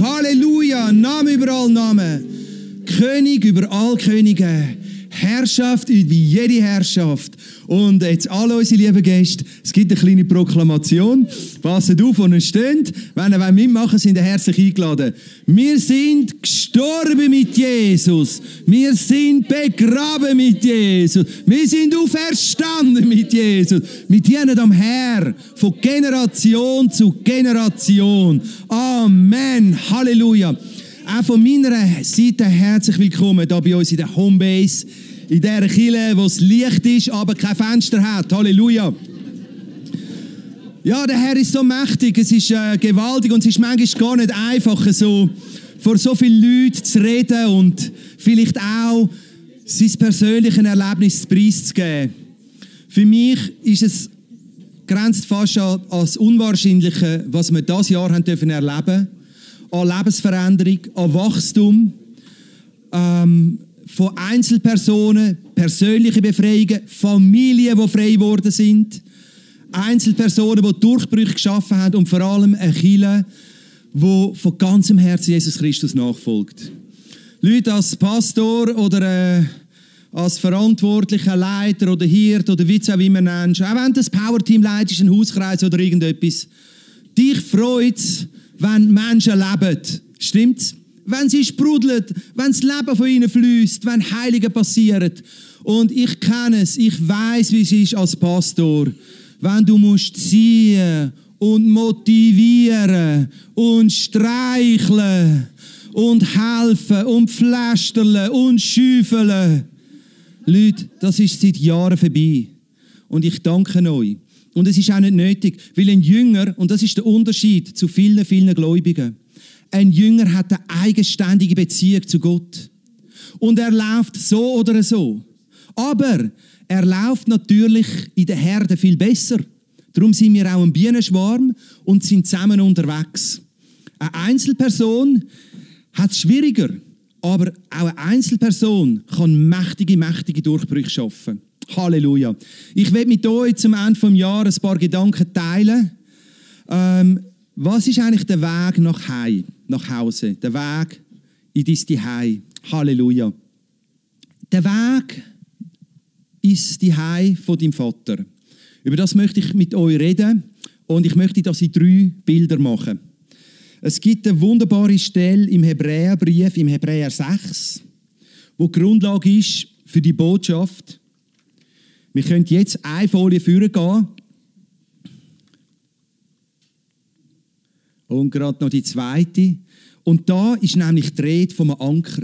Halleluja, Name über all Namen. König über all Könige. Herrschaft über jede Herrschaft. Und jetzt alle unsere lieben Gäste, es gibt eine kleine Proklamation. Passet auf, wo ihr steht. Wenn ihr mitmachen, sind ihr herzlich eingeladen. Wir sind gestorben mit Jesus. Wir sind begraben mit Jesus. Wir sind auferstanden mit Jesus. Wir dienen am Herr von Generation zu Generation. Amen. Halleluja. Auch von meiner Seite herzlich willkommen hier bei uns in der Homebase, in dieser Kirche, wo es Licht ist, aber kein Fenster hat. Halleluja. Ja, der Herr ist so mächtig, es ist gewaltig und es ist manchmal gar nicht einfach, so vor so vielen Leuten zu reden und vielleicht auch sein persönliches Erlebnis preiszugeben. Für mich ist es grenzt fast an das Unwahrscheinliche, was wir dieses Jahr haben dürfen erleben, an Lebensveränderung, an Wachstum, von Einzelpersonen, persönliche Befreiungen, Familien, die frei geworden sind, Einzelpersonen, die Durchbrüche geschaffen haben und vor allem eine Kirche, die von ganzem Herzen Jesus Christus nachfolgt. Leute als Pastor oder als verantwortlicher Leiter oder Hirt oder wie du es auch immer nennst, auch wenn du das Powerteam leitest, einen Hauskreis oder irgendetwas, dich freut es, wenn Menschen leben. Stimmt's? Wenn sie sprudeln, wenn das Leben von ihnen fließt, wenn Heilige passieren. Und ich kenne es, ich weiss, wie es ist als Pastor. Wenn du musst ziehen und motivieren und streicheln und helfen und pflästerlen und schäufeln. Leute, das ist seit Jahren vorbei. Und ich danke euch. Und es ist auch nicht nötig, weil ein Jünger, und das ist der Unterschied zu vielen, vielen Gläubigen, ein Jünger hat eine eigenständige Beziehung zu Gott. Und er läuft so oder so. Aber er läuft natürlich in der Herde viel besser. Darum sind wir auch ein Bienenschwarm und sind zusammen unterwegs. Eine Einzelperson hat es schwieriger, aber auch eine Einzelperson kann mächtige Durchbrüche schaffen. Halleluja. Ich werde mit euch zum Ende des Jahres ein paar Gedanken teilen. Was ist eigentlich der Weg nach Hause? Der Weg in dein Zuhause. Halleluja. Der Weg ist das Zuhause von deinem Vater. Über das möchte ich mit euch reden und ich möchte das in 3 Bilder machen. Es gibt eine wunderbare Stelle im Hebräerbrief, im Hebräer 6, wo die Grundlage ist für die Botschaft. Wir können jetzt eine Folie führen gehen. Und gerade noch die zweite. Und da ist nämlich die Rede vom Anker.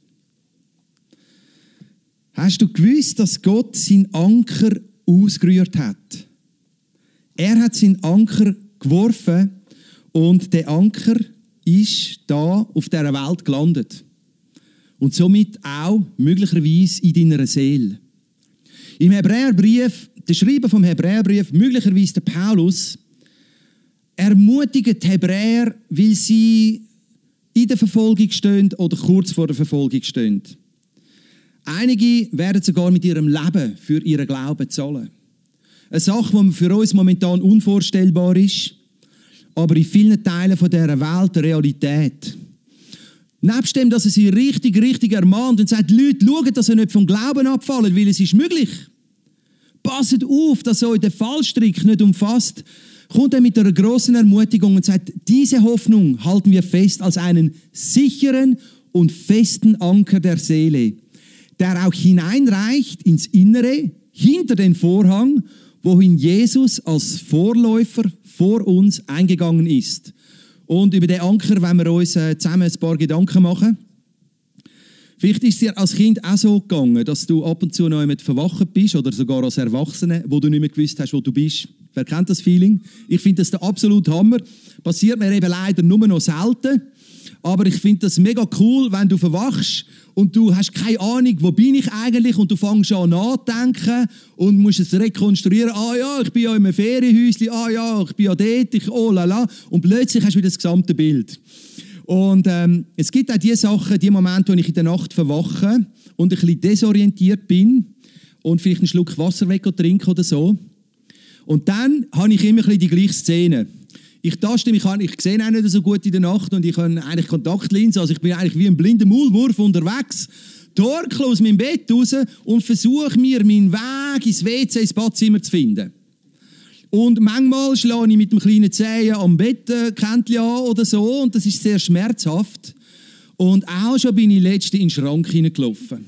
Hast du gewusst, dass Gott seinen Anker ausgerührt hat? Er hat seinen Anker geworfen und der Anker ist da auf dieser Welt gelandet. Und somit auch möglicherweise in deiner Seele. Im Hebräerbrief, der Schreiber vom Hebräerbrief, möglicherweise der Paulus, ermutigt die Hebräer, weil sie in der Verfolgung stehen oder kurz vor der Verfolgung stehen. Einige werden sogar mit ihrem Leben für ihren Glauben zahlen. Eine Sache, die für uns momentan unvorstellbar ist, aber in vielen Teilen dieser Welt Realität. Nebst dem, dass er sie richtig ermahnt und sagt, Leute, schaut, dass ihr nicht vom Glauben abfallen, weil es ist möglich. Passet auf, dass euch der Fallstrick nicht umfasst. Kommt er mit einer grossen Ermutigung und sagt, diese Hoffnung halten wir fest als einen sicheren und festen Anker der Seele, der auch hineinreicht ins Innere, hinter den Vorhang, wohin Jesus als Vorläufer vor uns eingegangen ist. Und über den Anker wollen wir uns zusammen ein paar Gedanken machen. Vielleicht ist es dir als Kind auch so gegangen, dass du ab und zu noch jemand verwacht bist oder sogar als Erwachsener, wo du nicht mehr gewusst hast, wo du bist. Wer kennt das Feeling? Ich finde das der absolute Hammer. Passiert mir eben leider nur noch selten. Aber ich finde das mega cool, wenn du verwachst und du hast keine Ahnung, wo bin ich eigentlich und du fängst an nachzudenken und musst es rekonstruieren. Ah ja, ich bin ja in einem Ferienhäuschen. Ah ja, ich bin ja dort. Oh la la. Und plötzlich hast du wieder das gesamte Bild. Und es gibt auch die Sachen, die Momente, wo ich in der Nacht verwache und ein bisschen desorientiert bin und vielleicht einen Schluck Wasser trinken oder so. Und dann habe ich immer ein bisschen die gleiche Szene. Ich taste mich an, ich sehe auch nicht so gut in der Nacht und ich habe eigentlich Kontaktlinsen, also ich bin eigentlich wie ein blinder Maulwurf unterwegs, torkel aus meinem Bett raus und versuche mir meinen Weg ins WC, ins Badzimmer zu finden. Und manchmal schlage ich mit dem kleinen Zehen am Bettkäntchen an oder so und das ist sehr schmerzhaft. Und auch schon bin ich letztens in den Schrank hineingelaufen.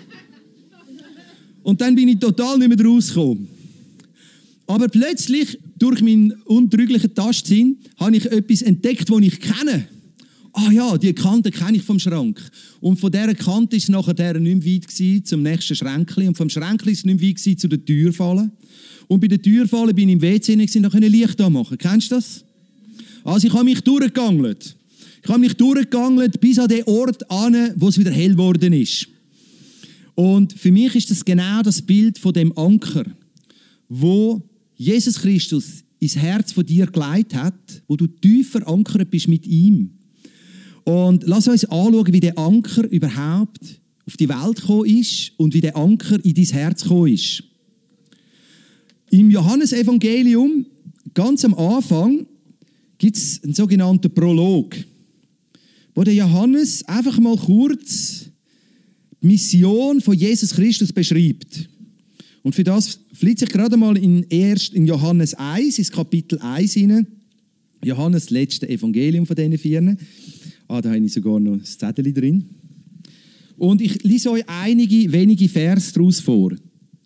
Und dann bin ich total nicht mehr rausgekommen. Aber plötzlich, durch meinen untrüglichen Tastsinn, habe ich etwas entdeckt, das ich kenne. Ah ja, die Kante kenne ich vom Schrank. Und von dieser Kante ist es nachher nicht mehr weit gewesen, zum nächsten Schränkchen. Und vom Schränkchen ist es nicht mehr weit gewesen, zu der Türfalle. Und bei der Türfalle bin ich im WC und konnte Licht anmachen. Kennst du das? Also ich habe mich durchgegangelt. Bis an den Ort an, wo es wieder hell geworden ist. Und für mich ist das genau das Bild von dem Anker, wo Jesus Christus ins Herz von dir gelegt hat, wo du tief verankert bist mit ihm. Und lass uns anschauen, wie der Anker überhaupt auf die Welt gekommen ist und wie der Anker in dein Herz gekommen ist. Im Johannesevangelium, ganz am Anfang, gibt es einen sogenannten Prolog, wo der Johannes einfach mal kurz die Mission von Jesus Christus beschreibt. Und für das flitze ich gerade mal in Johannes 1, ins Kapitel 1 hinein. Johannes, das letzte Evangelium von diesen 4. Da habe ich sogar noch ein Zettel drin. Und ich lese euch wenige Verse daraus vor.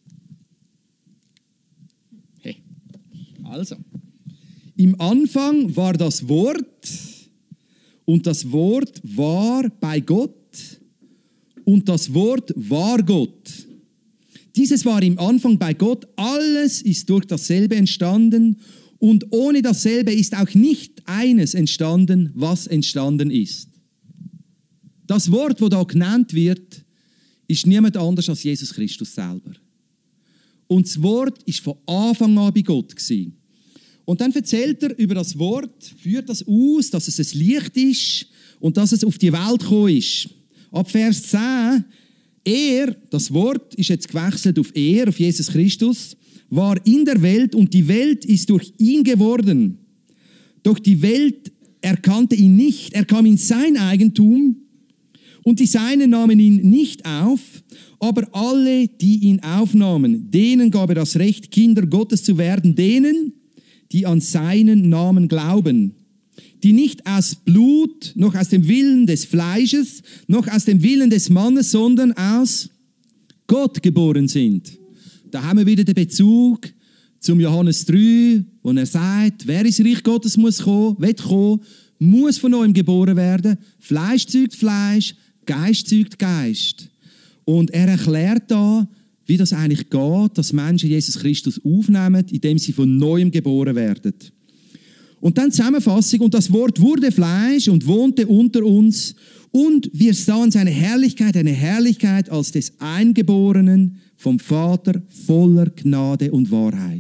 Hey. Also. Im Anfang war das Wort und das Wort war bei Gott und das Wort war Gott. Dieses war im Anfang bei Gott, alles ist durch dasselbe entstanden und ohne dasselbe ist auch nicht eines entstanden, was entstanden ist. Das Wort, das da genannt wird, ist niemand anders als Jesus Christus selber. Und das Wort ist von Anfang an bei Gott gewesen. Und dann erzählt er über das Wort, führt das aus, dass es ein Licht ist und dass es auf die Welt gekommen ist. Ab Vers 10, er, das Wort ist jetzt gewechselt auf er, auf Jesus Christus, war in der Welt und die Welt ist durch ihn geworden. Doch die Welt erkannte ihn nicht, er kam in sein Eigentum und die Seinen nahmen ihn nicht auf, aber alle, die ihn aufnahmen, denen gab er das Recht, Kinder Gottes zu werden, denen, die an seinen Namen glauben, die nicht aus Blut, noch aus dem Willen des Fleisches, noch aus dem Willen des Mannes, sondern aus Gott geboren sind. Da haben wir wieder den Bezug zum Johannes 3, wo er sagt, wer ins Reich Gottes muss kommen, muss von neuem geboren werden. Fleisch zeugt Fleisch, Geist zeugt Geist. Und er erklärt da, wie das eigentlich geht, dass Menschen Jesus Christus aufnehmen, indem sie von neuem geboren werden. Und dann Zusammenfassung, und das Wort wurde Fleisch und wohnte unter uns und wir sahen seine Herrlichkeit, eine Herrlichkeit als des Eingeborenen vom Vater voller Gnade und Wahrheit.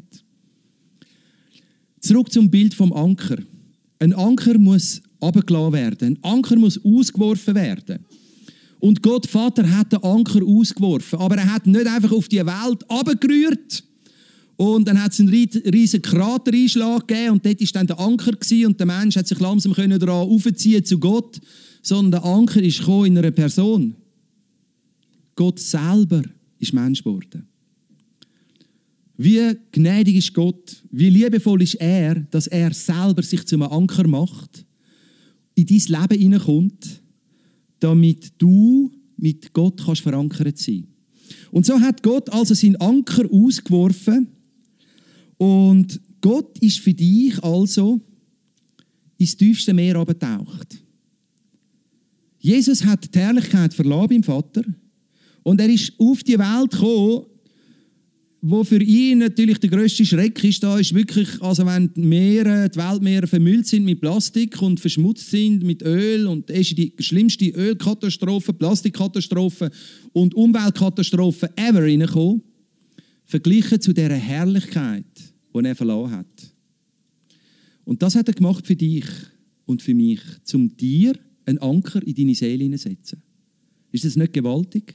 Zurück zum Bild vom Anker. Ein Anker muss abgelassen werden, ein Anker muss ausgeworfen werden. Und Gott Vater hat den Anker ausgeworfen, aber er hat nicht einfach auf die Welt abgerührt und dann hat es einen riesen Kratereinschlag gegeben und dort war dann der Anker gewesen, und der Mensch hat sich langsam daran aufziehen zu Gott, sondern der Anker ist gekommen in einer Person. Gott selber ist Mensch geworden. Wie gnädig ist Gott, wie liebevoll ist er, dass er selber sich zum Anker macht, in dein Leben hineinkommt, damit du mit Gott kannst verankert sein. Und so hat Gott also seinen Anker ausgeworfen und Gott ist für dich also ins tiefste Meer abgetaucht. Jesus hat die Herrlichkeit verlassen beim Vater und er ist auf die Welt gekommen, wo für ihn natürlich der grösste Schreck ist. Da ist wirklich, also wenn die Weltmeere vermüllt sind mit Plastik und verschmutzt sind mit Öl, und das ist die schlimmste Ölkatastrophe, Plastikkatastrophe und Umweltkatastrophe ever reingekommen, verglichen zu dieser Herrlichkeit, die er verlassen hat. Und das hat er gemacht für dich und für mich, um dir einen Anker in deine Seele hineinzusetzen. Ist das nicht gewaltig?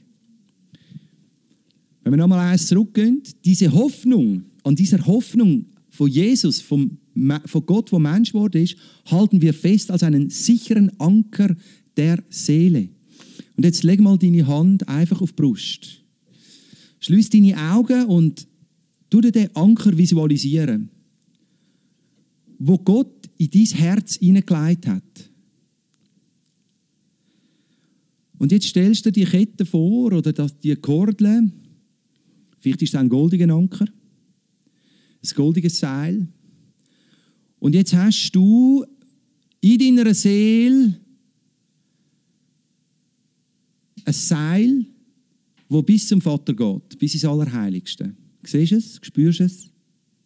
Wenn wir nochmal eins zurückgehen, diese Hoffnung, an dieser Hoffnung von Jesus, vom von Gott, der Mensch geworden ist, halten wir fest als einen sicheren Anker der Seele. Und jetzt leg mal deine Hand einfach auf die Brust. Schließ deine Augen und tu dir den Anker visualisieren, wo Gott in dein Herz hineingelegt hat. Und jetzt stellst du dir die Kette vor oder die Kordel. Vielleicht ist es ein goldiger Anker, ein goldiges Seil. Und jetzt hast du in deiner Seele ein Seil, das bis zum Vater geht, bis ins Allerheiligste. Siehst du es? Spürst du es?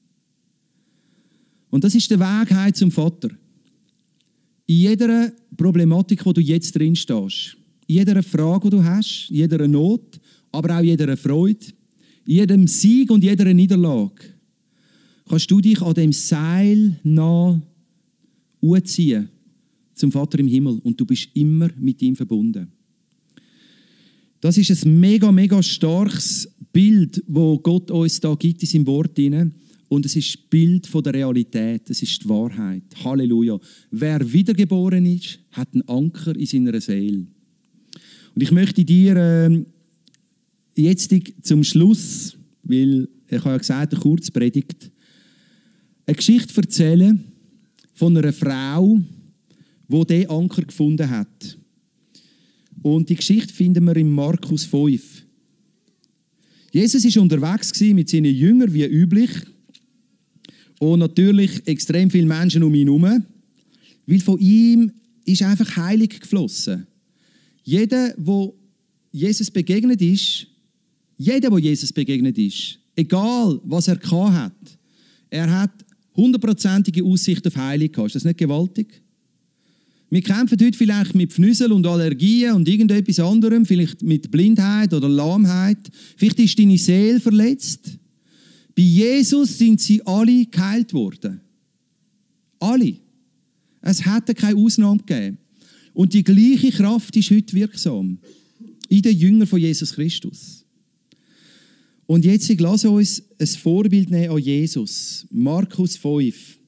Und das ist der Weg heim zum Vater. In jeder Problematik, wo du jetzt drin stehst, in jeder Frage, die du hast, in jeder Not, aber auch in jeder Freude, in jedem Sieg und jeder Niederlage, kannst du dich an dem Seil nah ziehen zum Vater im Himmel und du bist immer mit ihm verbunden. Das ist ein mega, mega starkes Bild, das Gott uns da gibt in seinem Wort hinein. Und es ist das Bild von der Realität, es ist die Wahrheit. Halleluja. Wer wiedergeboren ist, hat einen Anker in seiner Seele. Und ich möchte dir jetzt zum Schluss, weil ich habe ja gesagt, eine Kurzpredigt, eine Geschichte erzählen von einer Frau, die diesen Anker gefunden hat. Und die Geschichte finden wir in Markus 5. Jesus war unterwegs mit seinen Jüngern, wie üblich. Und natürlich extrem viele Menschen um ihn herum. Weil von ihm ist einfach heilig geflossen. Jeder, der Jesus begegnet ist, egal was er hat, er hat 100%ige Aussicht auf Heilung gehabt. Ist das nicht gewaltig? Wir kämpfen heute vielleicht mit Pfnüsel und Allergien und irgendetwas anderem, vielleicht mit Blindheit oder Lahmheit. Vielleicht ist deine Seele verletzt. Bei Jesus sind sie alle geheilt worden. Alle. Es hätte keine Ausnahme gegeben. Und die gleiche Kraft ist heute wirksam. In den Jüngern von Jesus Christus. Und jetzt lass uns ein Vorbild nehmen an Jesus. Markus 5.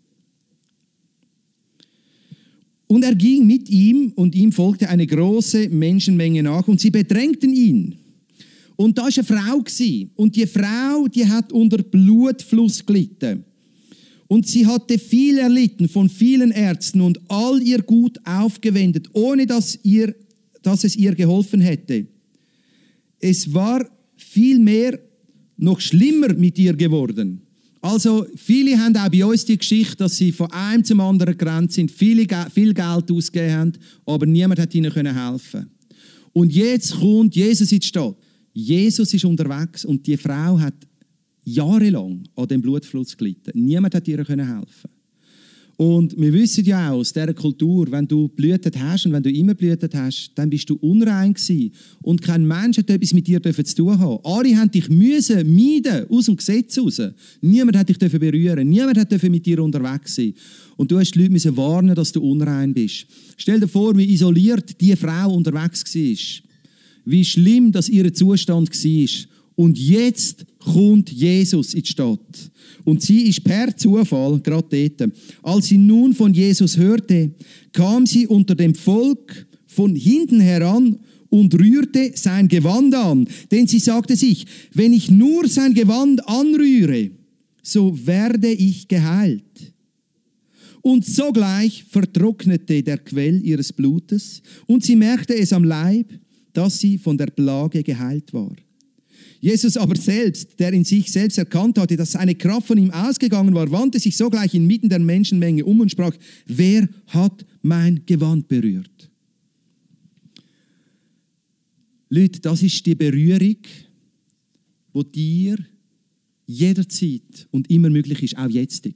Und er ging mit ihm und ihm folgte eine große Menschenmenge nach und sie bedrängten ihn. Und da war eine Frau und die Frau, die hat unter Blutfluss gelitten. Und sie hatte viel erlitten von vielen Ärzten und all ihr Gut aufgewendet, ohne dass es ihr geholfen hätte. Es war vielmehr noch schlimmer mit ihr geworden. Also viele haben auch bei uns die Geschichte, dass sie von einem zum anderen gerannt sind, viel Geld ausgegeben haben, aber niemand hat ihnen helfen können. Und jetzt kommt Jesus in die Stadt. Jesus ist unterwegs und die Frau hat jahrelang an dem Blutfluss gelitten. Niemand hat ihr helfen. Und wir wissen ja auch aus dieser Kultur, wenn du blühtet hast und wenn du immer blühtet hast, dann bist du unrein gewesen. Und kein Mensch hat etwas mit dir zu tun haben. Alle haben dich meiden, aus dem Gesetz raus. Niemand hat dich berühren, niemand hat mit dir unterwegs sein. Und du hast die Leute warnen, dass du unrein bist. Stell dir vor, wie isoliert die Frau unterwegs war. Wie schlimm dass ihr Zustand war. Und jetzt kommt Jesus in die Stadt. Und sie ist per Zufall gerade dort. Als sie nun von Jesus hörte, kam sie unter dem Volk von hinten heran und rührte sein Gewand an. Denn sie sagte sich, wenn ich nur sein Gewand anrühre, so werde ich geheilt. Und sogleich vertrocknete der Quell ihres Blutes und sie merkte es am Leib, dass sie von der Plage geheilt war. Jesus aber selbst, der in sich selbst erkannt hatte, dass eine Kraft von ihm ausgegangen war, wandte sich sogleich inmitten der Menschenmenge um und sprach, wer hat mein Gewand berührt? Leute, das ist die Berührung, die dir jederzeit und immer möglich ist, auch jetzt.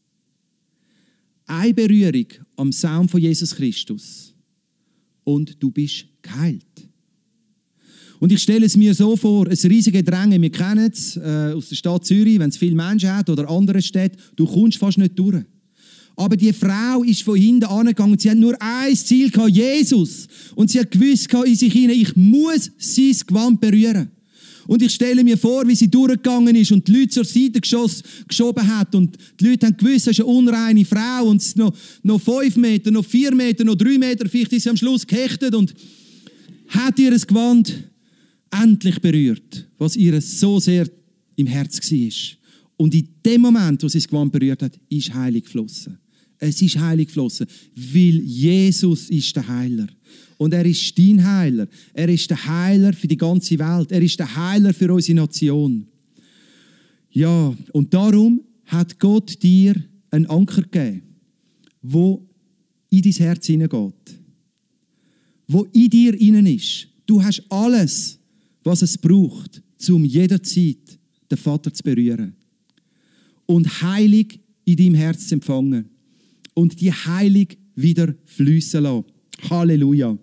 Eine Berührung am Saum von Jesus Christus und du bist geheilt. Und ich stelle es mir so vor, ein riesiges Drängen, wir kennen es aus der Stadt Zürich, wenn es viele Menschen hat oder andere Städte, du kommst fast nicht durch. Aber die Frau ist von hinten angegangen, sie hat nur ein Ziel gehabt, Jesus. Und sie hat gewusst in sich hinein, ich muss sein Gewand berühren. Und ich stelle mir vor, wie sie durchgegangen ist und die Leute zur Seite geschoben hat. Und die Leute haben gewusst, das ist eine unreine Frau. Und noch 5 Meter, noch 4 Meter, noch 3 Meter, vielleicht ist sie am Schluss gehechtet und hat ihr Gewand endlich berührt, was ihr so sehr im Herz war. Und in dem Moment, wo sie das Gewand berührt hat, ist heilig geflossen. Es ist heilig geflossen, weil Jesus ist der Heiler. Und er ist dein Heiler. Er ist der Heiler für die ganze Welt. Er ist der Heiler für unsere Nation. Ja, und darum hat Gott dir einen Anker gegeben, der in dein Herz hineingeht. Der in dir hinein ist. Du hast alles, was es braucht, um jederzeit den Vater zu berühren. Und heilig in deinem Herz zu empfangen. Und die Heilung wieder fließen lassen. Halleluja.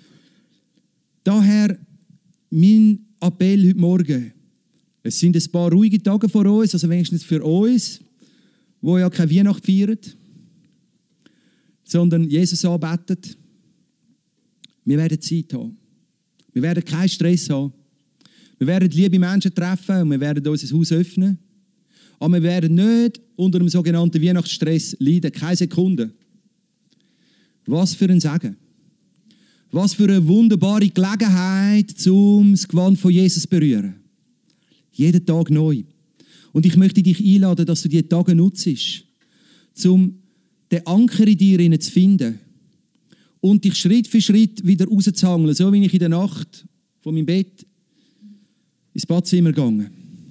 Daher mein Appell heute Morgen. Es sind ein paar ruhige Tage vor uns, also wenigstens für uns, die ja keine Weihnacht feiern, sondern Jesus anbeten. Wir werden Zeit haben. Wir werden keinen Stress haben. Wir werden liebe Menschen treffen und wir werden unser Haus öffnen. Aber wir werden nicht unter dem sogenannten Weihnachtsstress leiden. Keine Sekunde. Was für ein Segen. Was für eine wunderbare Gelegenheit, um das Gewand von Jesus zu berühren. Jeden Tag neu. Und ich möchte dich einladen, dass du diese Tage nutzt, um den Anker in dir zu finden und dich Schritt für Schritt wieder rauszuhangeln, so wie ich in der Nacht von meinem Bett ins Badzimmer gegangen.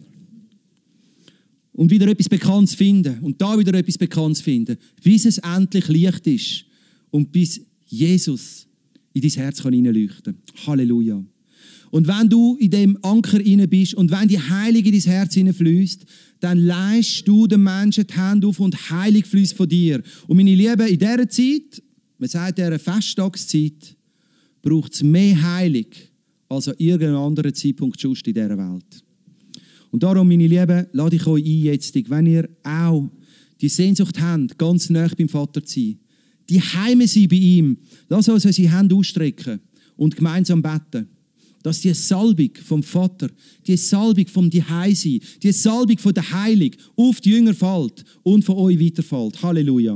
Und wieder etwas Bekanntes finden und da wieder etwas Bekanntes finden, bis es endlich Licht ist und bis Jesus in dein Herz hineinleuchten kann. Halleluja. Und wenn du in dem Anker hinein bist und wenn die Heilung in dein Herz hineinfließt, dann leist du den Menschen die Hände auf und Heilung fließt von dir. Und meine Lieben, in dieser Zeit, man sagt in dieser Festtagszeit, braucht es mehr Heilung als an irgendeinem anderen Zeitpunkt sonst in dieser Welt. Und darum, meine Lieben, lade ich euch ein jetzt, wenn ihr auch die Sehnsucht habt, ganz nah beim Vater zu sein, die Heime sein bei ihm, lasst uns unsere Hände ausstrecken und gemeinsam beten, dass die Salbung vom Vater, die Salbung vom Zuhause, die Salbung von der Heilung auf die Jünger fällt und von euch weiterfällt. Halleluja.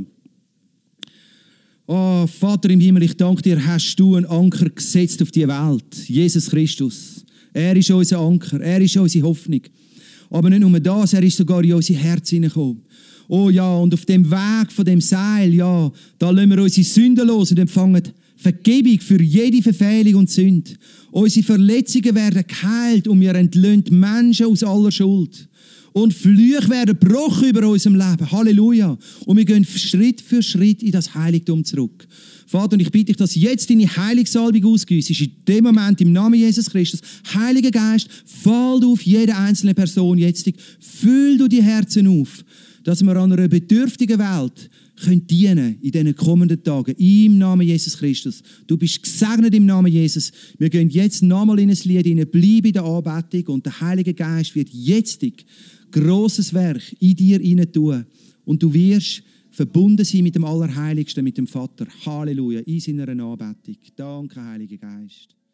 Oh, Vater im Himmel, ich danke dir, hast du einen Anker gesetzt auf die Welt. Jesus Christus. Er ist unser Anker, er ist unsere Hoffnung. Aber nicht nur das, er ist sogar in unser Herz hineingekommen. Oh ja, und auf dem Weg von dem Seil, ja, da lassen wir unsere Sünden los und empfangen Vergebung für jede Verfehlung und Sünde. Unsere Verletzungen werden geheilt und wir entlöhnen Menschen aus aller Schuld. Und Flüche werden gebrochen über unserem Leben. Halleluja. Und wir gehen Schritt für Schritt in das Heiligtum zurück. Vater, und ich bitte dich, dass jetzt deine Heilungssalbung ausgießt, in dem Moment im Namen Jesus Christus. Heiliger Geist, fall du auf jede einzelne Person jetzt. Füll du die Herzen auf, dass wir an einer bedürftigen Welt können dienen in diesen kommenden Tagen. Im Namen Jesus Christus. Du bist gesegnet im Namen Jesus. Wir gehen jetzt nochmal in ein Lied hinein, bleib in der Anbetung und der Heilige Geist wird jetzt grosses Werk in dir hinein tun. Und du wirst verbunden sein mit dem Allerheiligsten, mit dem Vater. Halleluja, in seiner Anbetung. Danke, Heiliger Geist.